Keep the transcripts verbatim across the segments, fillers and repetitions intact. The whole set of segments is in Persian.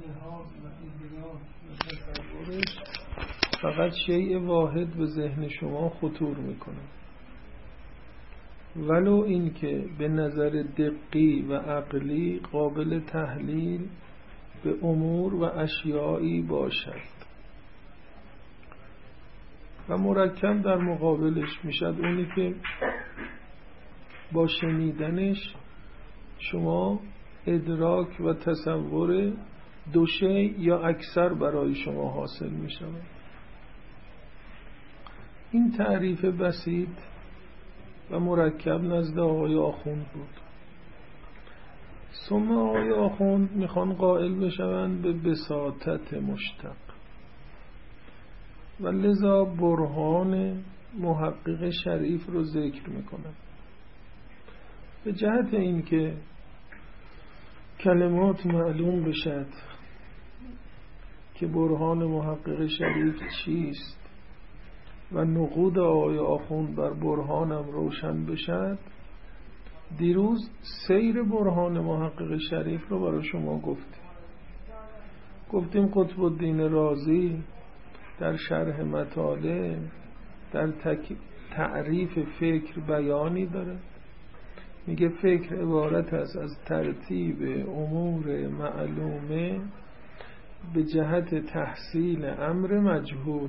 لحاظ و ادراک و تصورش فقط شیء واحد به ذهن شما خطور میکنه، ولو این که به نظر دقی و عقلی قابل تحلیل به امور و اشیایی باشد. و مرکب در مقابلش میشد اونی که با شنیدنش شما ادراک و تصور دو شیء یا اکثر برای شما حاصل میشود. این تعریف بسیط و مرکب نزد آقای آخوند بود. ثم آقای آخوند میخوان قائل بشوند به بساطت مشتق و لذا برهان محقق شریف رو ذکر میکنن به جهت اینکه کلمات معلوم بشد که برهان محقق شریف چیست و نقود آقای آخوند بر برهانم روشن بشد. دیروز سیر برهان محقق شریف رو برای شما گفتیم. گفتیم قطب الدین رازی در شرح مطالع در تک... تعریف فکر بیانی داره. میگه فکر عبارت است از ترتیب امور معلومه به جهت تحصیل امر مجهول.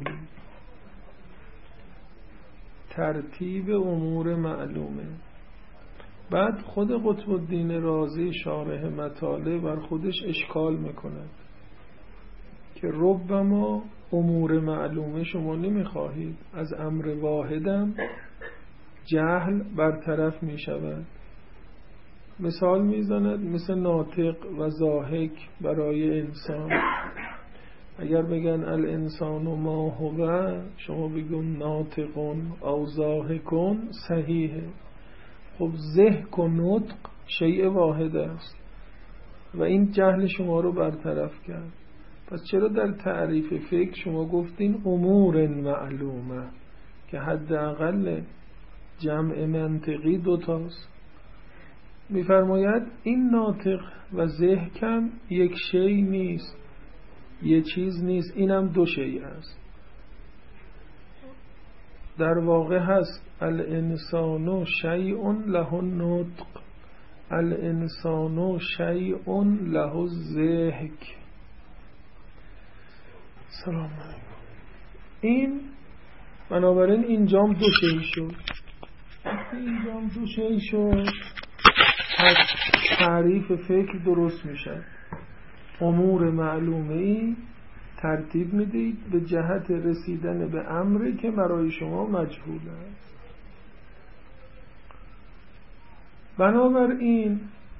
ترتیب امور معلومه. بعد خود قطب الدین رازی شارح مطالع بر خودش اشکال میکند که ربما امور معلومه شما نمیخواهید، از امر واحدم جهل برطرف میشود. مثال میزند مثل ناطق و ضاحک برای انسان. اگر بگن الانسان ما هو، شما بگون ناطقون او ضاحکون، صحیحه. خب ضحک و نطق شیء واحد است و این جهل شما رو برطرف کرد. پس چرا در تعریف فکر شما گفتین امور معلومه که حداقل جمع منطقی دوتاست؟ میفرماید این ناطق و ضحکم یک شیء نیست، یه چیز نیست، اینم دو شیء است. در واقع هست الانسان شیء له النطق، الانسان شیء له الضحک. سلام علیکم. این بنابراین اینجام دو شیء شد. اینجام دو شیء شد، پس تعریف فکر درست میشه. امور معلومه ای ترتیب میدید به جهت رسیدن به امری که برای شما مجهول است. بنابراین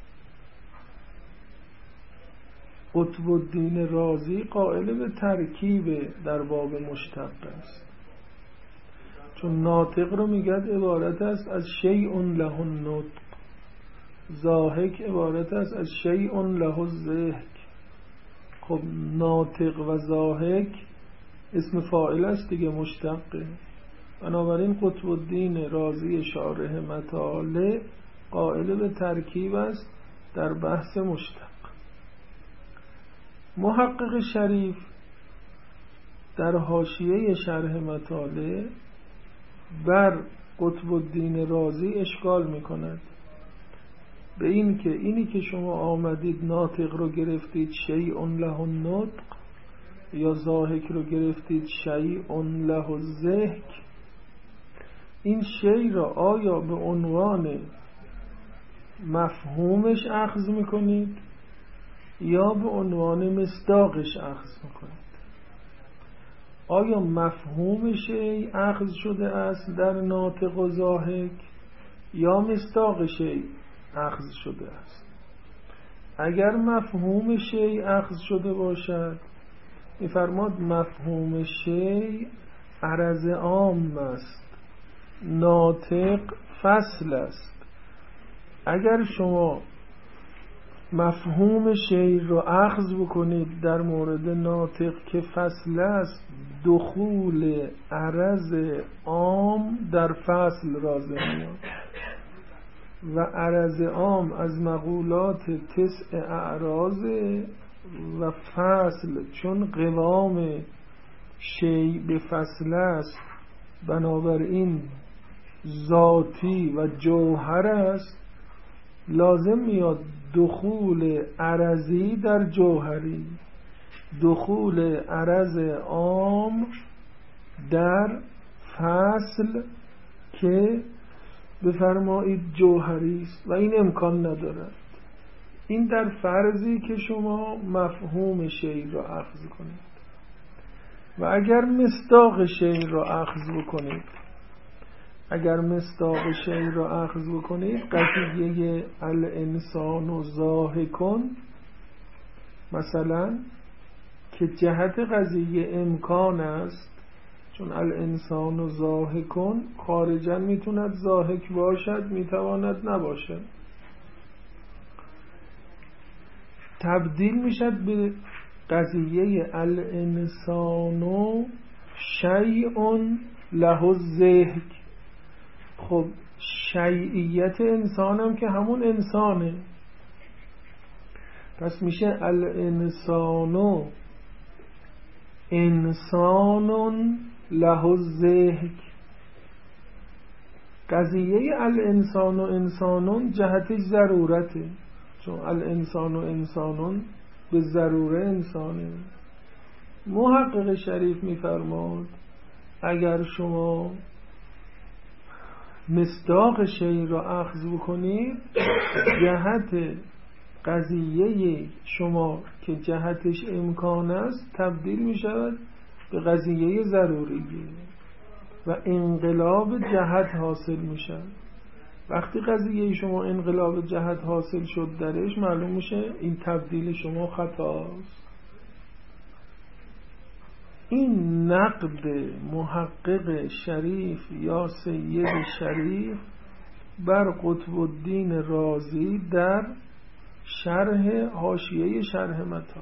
قطب الدین رازی قائل به ترکیب در باب مشتق است، چون ناطق رو میگد عبارت است از شیء له النطق، ضاحک عبارت است از شیء له الضحک. خب ناطق و ضاحک اسم فاعل است دیگه، مشتقه. بنابراین قطب الدین رازی شارح مطالع قائل به ترکیب است در بحث مشتق. محقق شریف در حاشیه شرح مطالع بر قطب الدین رازی اشکال میکند به این که اینی که شما آمدید ناطق رو گرفتید شیء له النطق یا ضاحک رو گرفتید شیء له الضحک، این شیء را آیا به عنوان مفهومش اخذ میکنید یا به عنوان مصداقش اخذ میکنید؟ آیا مفهوم شیء اخذ شده است در ناطق و ضاحک یا مصداق شیء اخذ شده است؟ اگر مفهوم شیء اخذ شده باشد می‌فرماد مفهوم شیء عرض عام است، ناطق فصل است. اگر شما مفهوم شیء رو اخذ بکنید در مورد ناطق که فصل است، دخول عرض عام در فصل رازم میاد و عرض عام از مقولات تسع اعراض و فصل چون قوام شیء به فصل است، بنابراین ذاتی و جوهر است، لازم میاد دخول عرضی در جوهری، دخول عرض عام در فصل که بفرمایید جوهری است و این امکان ندارد. این در فرضی که شما مفهوم شیء را اخذ کنید و اگر مصداق شیء را اخذ بکنید اگر مصداق شیء را اخذ بکنید قضیه الانسان ضاحکون مثلا که جهت قضیه امکان است، چون الانسان ضاحکون خارجا میتوند ضاحک باشد، میتواند نباشد، تبدیل میشد به قضیه الانسان شیء له الضحک. خب شیعیت انسان هم که همون انسانه، پس میشه الانسان انسان له الضحک. قضیه الانسان و انسانون جهتش ضرورته، چون الانسان و انسانون به ضروره انسانه. محقق شریف میفرماد اگر شما مصداق شیء را اخذ بکنید، جهت قضیه شما که جهتش امکان است تبدیل می شود به قضیه ضروریه و انقلاب جهت حاصل می شود. وقتی قضیه شما انقلاب جهت حاصل شد درش، معلوم میشه این تبدیل شما خطاست. این نقد محقق شریف یا سید شریف بر قطب الدین رازی در شرح حاشیه شرح مطالب.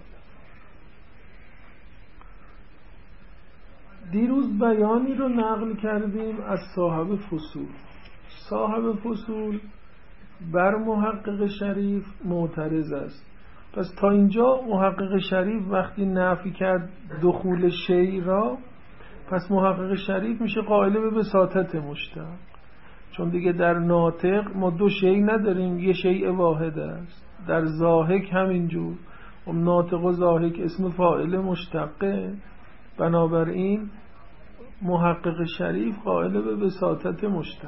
دیروز بیانی رو نقل کردیم از صاحب فصول. صاحب فصول بر محقق شریف معترض است. پس تا اینجا محقق شریف وقتی نفی کرد دخول شیء را، پس محقق شریف میشه قائل به بساطت مشتق، چون دیگه در ناطق ما دو شیء نداریم، یه شیء واحد است. در ضاحک همینجور، ناطق و ضاحک اسم فاعل مشتقه، بنابراین محقق شریف قائل به بساطت مشتق.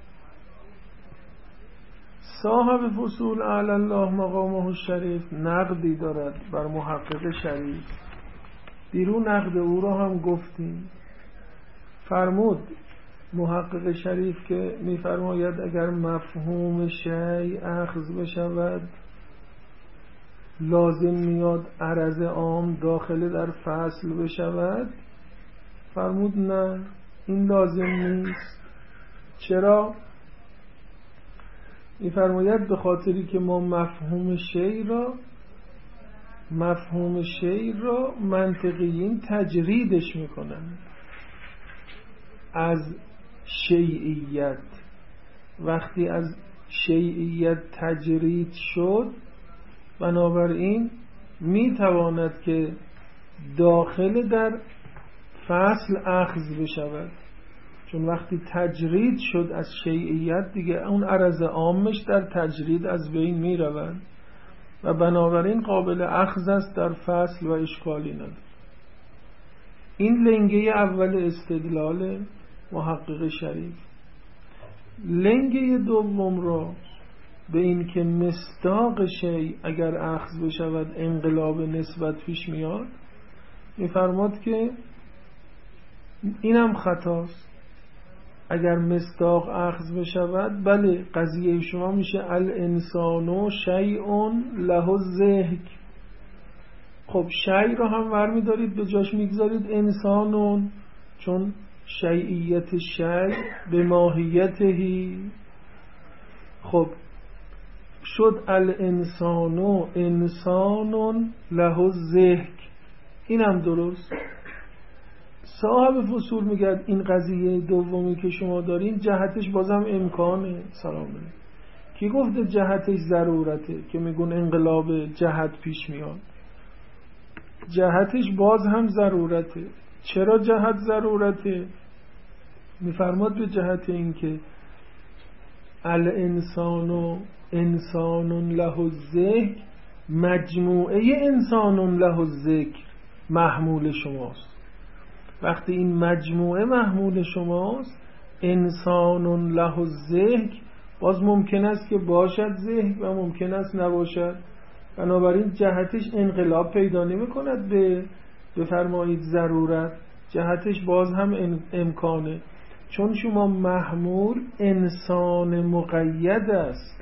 صاحب فصول اعلی الله مقامه الشریف نقدی دارد بر محقق شریف. دیرو نقد او را هم گفتیم. فرمود محقق شریف که میفرماید اگر مفهوم شیء اخذ بشود لازم میاد عرض عام داخل در فصل بشود. فرمود نه، این لازم نیست. چرا؟ میفرماید به خاطری که ما مفهوم شیء را مفهوم شیء را منطقیین تجریدش میکنن از شیعیت. وقتی از شیعیت تجرید شد، بنابراین میتواند که داخل در فصل اخذ بشود، چون وقتی تجرید شد از شیعیت دیگه اون عرض عامش در تجرید از بین می روند و بنابراین قابل اخذ است در فصل و اشکالی نداره. این لنگه اول استدلال محقق شریف. لنگه دوم را به این که مصداق شیء اگر اخذ بشود انقلاب نسبت پیش میاد، میفرماد که اینم خطاست. اگر مصداق اخذ بشود، بله قضیه شما میشه الانسان شیء له الضحک. خب شیء رو هم ورمی دارید به جاش میگذارید انسانون، چون شیعیت شیء به ماهیتهی. خب شد الانسان انسان له الضحک، اینم درست. صاحب فصول میگه این قضیه دومی که شما دارین جهتش بازم امکانه. سلام علیکم. کی گفته جهتش ضرورته که میگن انقلاب جهت پیش میاد؟ جهتش باز هم ضرورته. چرا جهت ضرورته؟ میفرماد به جهت این که الانسان و انسان له الذکر، مجموعه انسان له الذکر محمول شماست. وقتی این مجموعه محمول شماست، انسان له الذکر، باز ممکن است که باشد ذکر و ممکن است نباشد. بنابراین جهتش انقلاب پیدا نمی کند به بفرمایید ضرورت، جهتش باز هم امکانه. چون شما محمول انسان مقید است،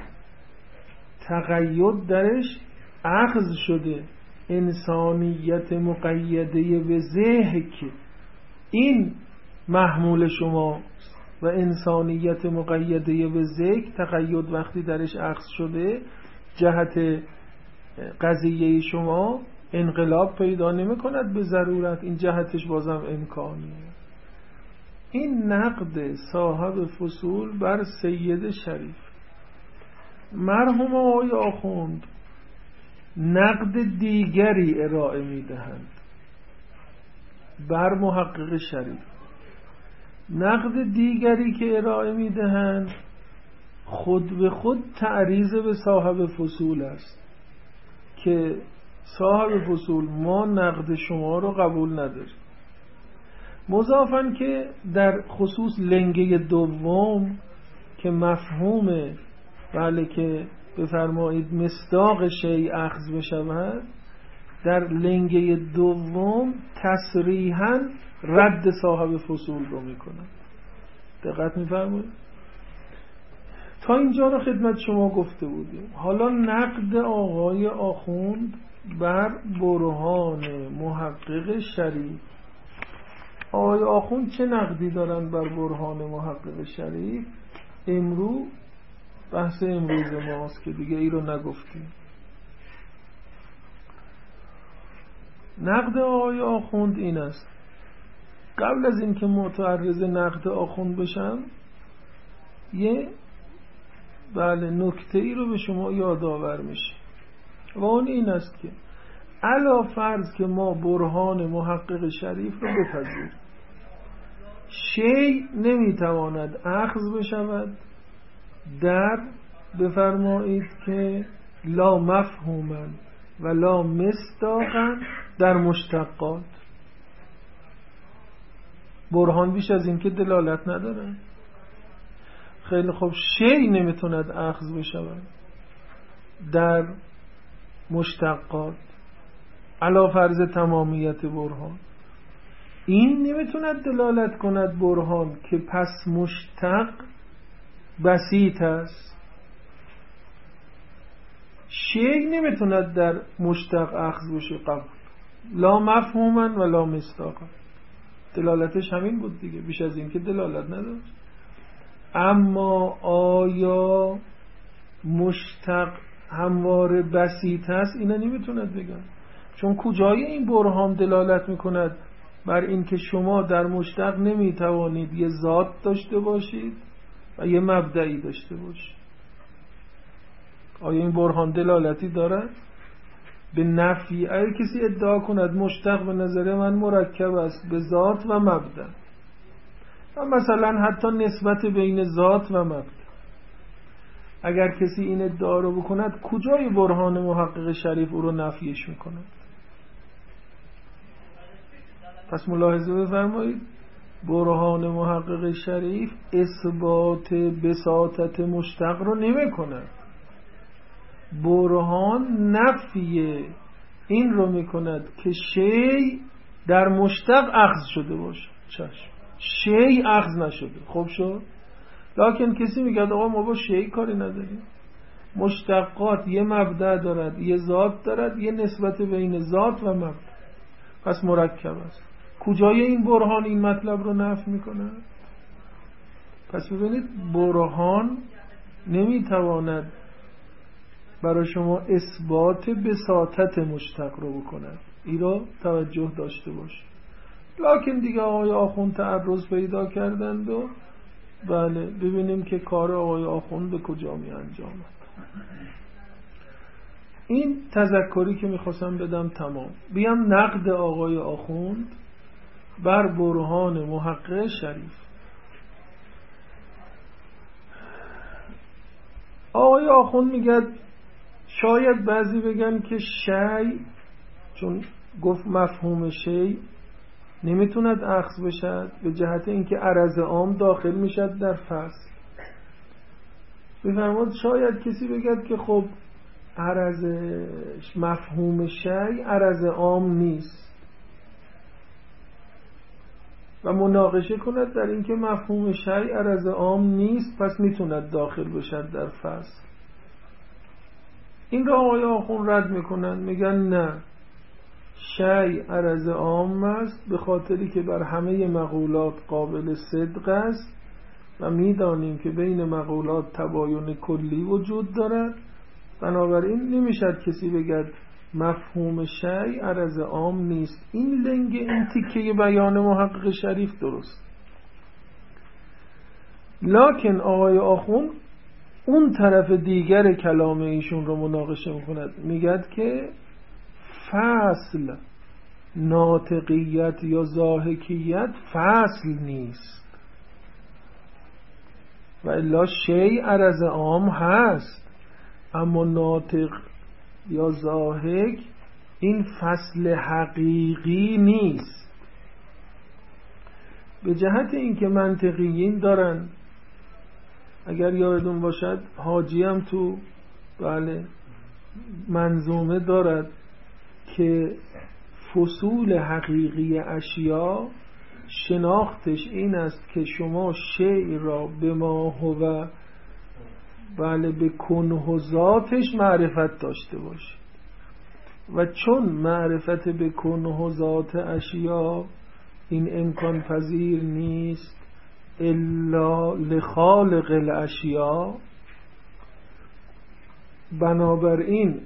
تقید درش اخذ شده، انسانیت مقیده به ذکر، این محمول شما و انسانیت مقیده به ذکر، تقید وقتی درش اخذ شده، جهت قضیه شما انقلاب پیدا نمی کند به ضرورت، این جهتش بازم امکانیه. این نقد صاحب فصول بر سید شریف. مرحوم آقای آخوند نقد دیگری ارائه می دهند بر محقق شریف. نقد دیگری که ارائه می دهند خود به خود تعریض به صاحب فصول است که صاحب فصول ما نقد شما رو قبول نداریم. مضافاً که در خصوص لنگه دوم که مفهوم بله که بفرمایید مصداق شیء اخذ بشود، در لنگه دوم تصریحاً رد صاحب فصول رو میکنن. دقت میفرمایید؟ تا اینجا رو خدمت شما گفته بودیم. حالا نقد آقای آخوند بر برهان محقق شریف. آقای آخوند چه نقدی دارن بر برهان محقق شریف؟ امروز بحث امروز ماست که دیگه ای رو نگفتیم. نقد آقای آخوند این است. قبل از اینکه متعرض نقد آخوند بشم، یه بله نکته ای رو به شما یادآور میشه و اون این است که علا فرض که ما برهان محقق شریف رو بپذیریم، شیء نمیتواند اخذ بشود در بفرمایید که لا مفهوما و لا مصداقا در مشتقات. برهان بیش از این که دلالت نداره. خیلی خوب، شیء نمیتوند اخذ بشود در مشتقات علا فرض تمامیت برهان. این نمیتوند دلالت کند برهان که پس مشتق بسیط است. شیء نمیتوند در مشتق اخذ بشه قبول، لا مفهوما و لا مصداقا. دلالتش همین بود دیگه، بیش از این که دلالت نداشت. اما آیا مشتق همواره بسیط است؟ اینا نمیتوند بگن. چون کجای این برهان دلالت میکند بر این که شما در مشتق نمیتوانید یه ذات داشته باشید و یه مبدعی داشته باشید؟ آیا این برهان دلالتی دارد به نفی؟ اگه کسی ادعا کند مشتق به نظر من مرکب است به ذات و مبدع، و مثلا حتی نسبت بین ذات و مبدع، اگر کسی این ادعا رو بکند، کجای برهان محقق شریف او رو نفیش میکند؟ پس ملاحظه بفرمایید، برهان محقق شریف اثبات بساطت مشتق رو نمی کند. برهان نفی این رو می کند که شیء در مشتق اخذ شده باشه. چشم، شیء اخذ نشده، خوب شد. لکن کسی میگه آقا ما با شیء کاری نداریم، مشتقات یه مبدأ دارد، یه ذات دارد، یه نسبت بین ذات و مبدأ، پس مرکب است. کجای این برهان این مطلب رو نفی میکنه؟ پس ببینید، برهان نمیتواند برای شما اثبات بساطت مشتق رو بکند. این رو توجه داشته باش. لکن دیگه آقای آخوند تعرض پیدا کردند و بله ببینیم که کار آقای آخوند به کجا می انجامد. این تذکری که میخواستم بدم تمام. بیام نقد آقای آخوند بر برهان محقق شریف. آقای آخوند میگه شاید بعضی بگن که شی، چون گفت مفهوم شی نمیتوند اخذ بشد به جهت اینکه عرض عام داخل میشد در فصل. بفرماد شاید کسی بگد که خب عرض مفهوم شی عرض عام نیست و مناقشه کند در اینکه مفهوم شی عرض عام نیست، پس میتوند داخل بشد در فصل. این را آقای آخوند رد میکنن، میگن نه، شی عرض عام است به خاطری که بر همه مقولات قابل صدق است و میدانیم که بین مقولات تباین کلی وجود دارد، بنابراین نمیشد کسی بگد مفهوم شی عرض عام نیست. این لنگ این تیکه بیان محقق شریف درست. لکن آقای آخوند اون طرف دیگر کلام ایشون رو مناقشه میکند، میگد که فصل ناطقیت یا ضاحکیت فصل نیست و الا شی عرض عام هست، اما ناطق یا ضاحک این فصل حقیقی نیست. به جهت اینکه منطقیین دارن، اگر یادتون باشد حاجی هم تو بله منظومه دارد که فصول حقیقی اشیا شناختش این است که شما شیء را به ما هو بله به کنه ذاتش معرفت داشته باشید و چون معرفت به کنه ذات اشیا این امکان پذیر نیست الا لخالق الاشیا، بنابراین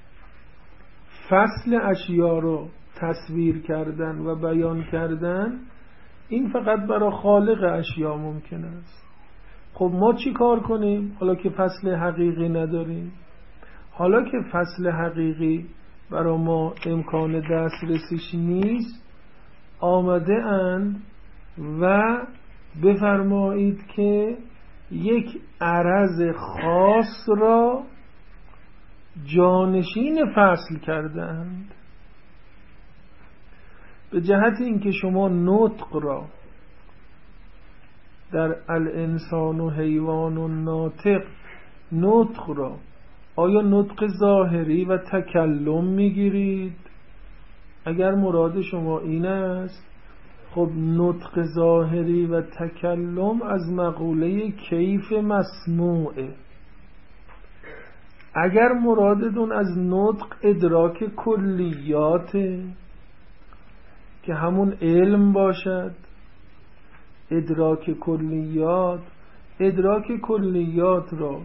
فصل اشیا رو تصویر کردن و بیان کردن این فقط برای خالق اشیا ممکن است. خب ما چی کار کنیم حالا که فصل حقیقی نداریم؟ حالا که فصل حقیقی برای ما امکان دسترسیش نیست، آمده اند و بفرمایید که یک عرض خاص را جانشین فصل کردند. به جهت اینکه شما نطق را در الانسان و حیوان و ناطق، نطق را آیا نطق ظاهری و تکلم میگیرید؟ اگر مراد شما این است، خب نطق ظاهری و تکلم از مقوله کیف مسموعه. اگر مرادتون از نطق ادراک کلیاته که همون علم باشد، ادراک کلیات، ادراک کلیات را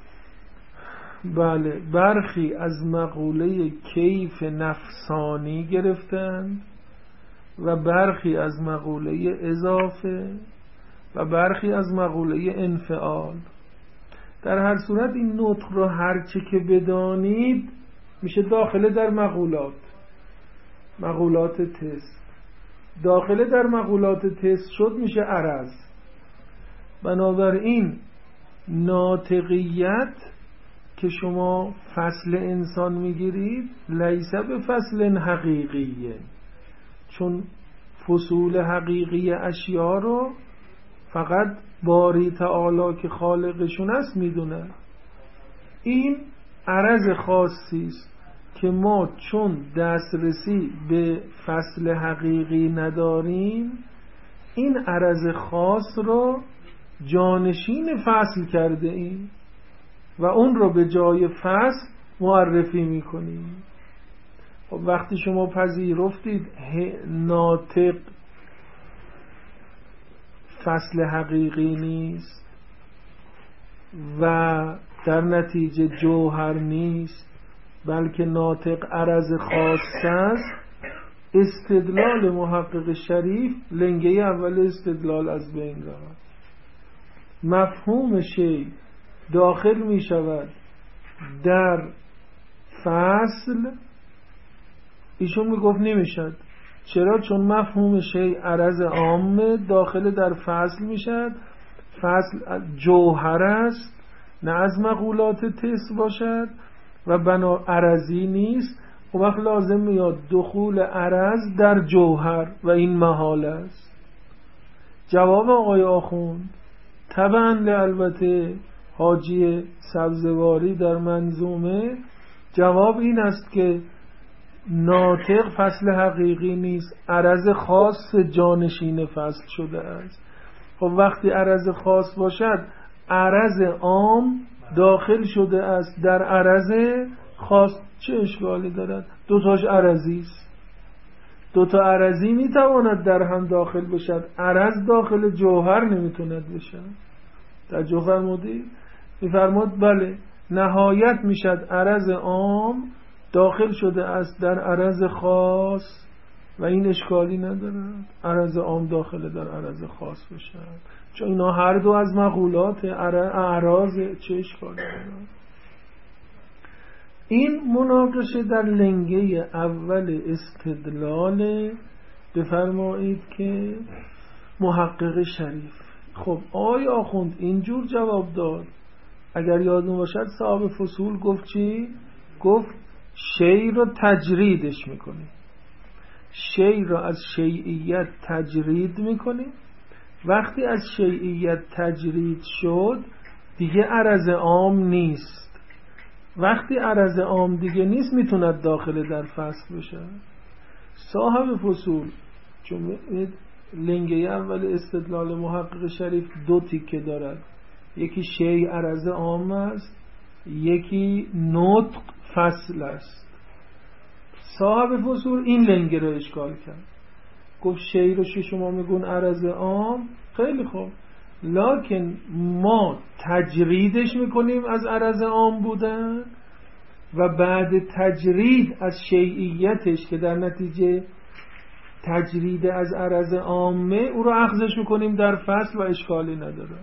بله برخی از مقوله کیف نفسانی گرفتند و برخی از مقوله اضافه و برخی از مقوله انفعال. در هر صورت این نطق را هرچه که بدانید میشه داخله در مقولات، مقولات تست. داخله در مقولات تست شد میشه عرض. بنابراین ناطقیت که شما فصل انسان میگیرید لیس به فصل حقیقیه، چون فصول حقیقی اشیا رو فقط باری تعالی که خالقشون است میدونه. این عرض خاصی است که ما چون دسترسی به فصل حقیقی نداریم، این عرض خاص رو جانشین فصل کرده ایم و اون رو به جای فصل معرفی میکنیم. خب وقتی شما پذیرفتید ناطق فصل حقیقی نیست و در نتیجه جوهر نیست بلکه ناطق عرض خاص است، استدلال محقق شریف لنگه اول استدلال از بین رفت. مفهوم شی داخل می شود در فصل ایشون میگفت نمیشد. چرا؟ چون مفهوم شیء عرض عام داخل در فصل میشد. فصل جوهر است، نه از مقولات تس باشد و بنا عرضی نیست. و وقت لازم میاد دخول عرض در جوهر و این محال است. جواب آقای آخوند طبعا البته حاجی سبزواری در منظومه جواب این است که ناطق فصل حقیقی نیست، عرض خاص جانشین فصل شده است. خب وقتی عرض خاص باشد عرض عام داخل شده است در عرض خاص، چه اشکالی دارد؟ دوتاش عرضی است. دوتا عرضی میتواند در هم داخل بشد، عرض داخل جوهر نمیتوند بشد. توجه فرمودید؟ میفرماد بله نهایت میشد عرض عام داخل شده است در عرض خاص و این اشکالی ندارد عرض عام داخل در عرض خاص بشد، چون اینا هر دو از مقولات اعراض، چه اشکالی دارد؟ این مناقشه در لنگه اول استدلال بفرمایید که محقق شریف. خب آقای آخوند اینجور جواب داد. اگر یادون باشد صاحب فصول گفت چی؟ گفت شیء رو تجریدش میکنیم، شیء رو از شیعیت تجرید میکنیم. وقتی از شیعیت تجرید شد دیگه عرض عام نیست. وقتی عرض عام دیگه نیست میتوند داخل در فصل بشه. صاحب فصول چون لنگه اول استدلال محقق شریف دو تیکه دارد، یکی شیء عرض عام است، یکی نطق فصل است. صاحب فصول این لنگه رو اشکال کرد، گفت شیء رو شما میگون عرض عام، خیلی خوب، لکن ما تجریدش میکنیم از عرض عام بودن و بعد تجرید از شیعیتش که در نتیجه تجرید از عرض عامه او رو اخذش میکنیم در فصل و اشکالی نداره.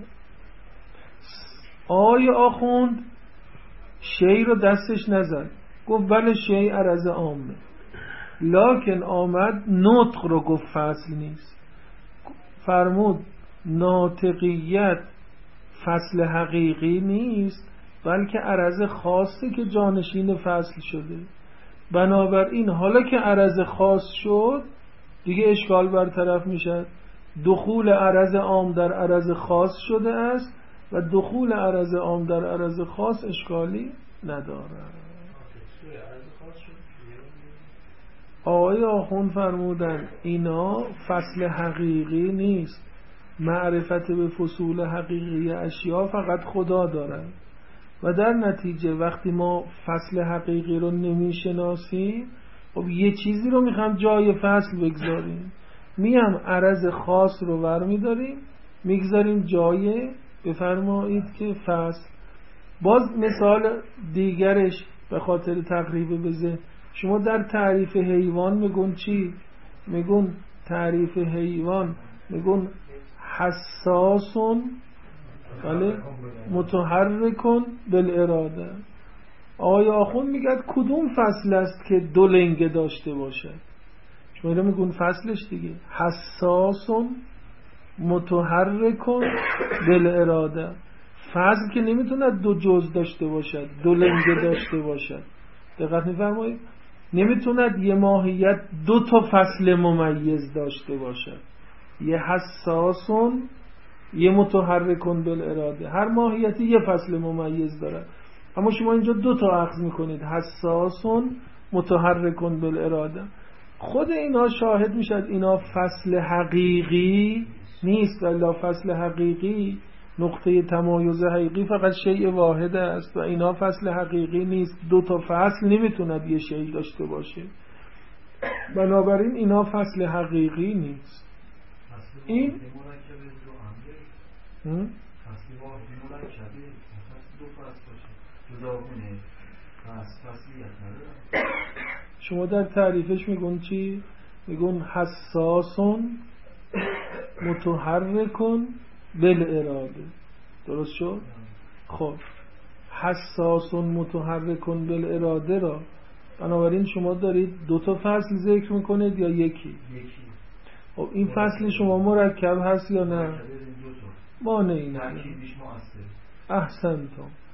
آقای آخوند شیء رو دستش نزد، گفت بله شیء عرض عامه، لکن آمد نطق رو گفت فصل نیست. فرمود ناطقیت فصل حقیقی نیست بلکه عرض خاصه که جانشین فصل شده. بنابراین حالا که عرض خاص شد دیگه اشکال برطرف میشد. دخول عرض عام در عرض خاص شده است و دخول عرض عام در عرض خاص اشکالی ندارد. آقای آخوند فرمودن اینا فصل حقیقی نیست، معرفت به فصول حقیقی اشیا فقط خدا دارد و در نتیجه وقتی ما فصل حقیقی رو نمیشناسیم خب یه چیزی رو میخوام جای فصل بگذاریم، میم عرض خاص رو ور میداریم میگذاریم جای بفرمایید که فصل. باز مثال دیگرش به خاطر تقریب بزه، شما در تعریف حیوان میگون چی؟ میگون تعریف حیوان میگون حساسون بله متحرکون بالاراده. آقای آخوند میگه کدوم فصل است که دو لنگه داشته باشه؟ شما اینو میگون فصلش دیگه، حساسون متحرکون بالاراده. فصل که نمیتونه دو جز داشته باشد، دو لنگه داشته باشد. دقت میفرمایید؟ نمیتوند یه ماهیت دو تا فصل ممیز داشته باشد، یه حساسون یه متحرکون بالاراده. هر ماهیتی یه فصل ممیز داره، اما شما اینجا دو تا اخذ میکنید، حساسون متحرکون بالاراده. خود اینا شاهد میشد اینا فصل حقیقی نیست، ولی فصل حقیقی نقطه تمایز حقیقی فقط شیء واحد است و اینا فصل حقیقی نیست، دو تا فصل نمیتوند یه شیء داشته باشه. بنابراین اینا فصل حقیقی نیست. این شما در تعریفش میگون چی؟ میگون حساسون متحرکون بالاراده. درست شد؟ خب حساس متحرک بالاراده را، بنابراین شما دارید دو تا فصل ذکر میکنید یا یکی؟ یکی. خب این فصل شما مرکب هست یا نه؟ مانعی نداره. احسنتم.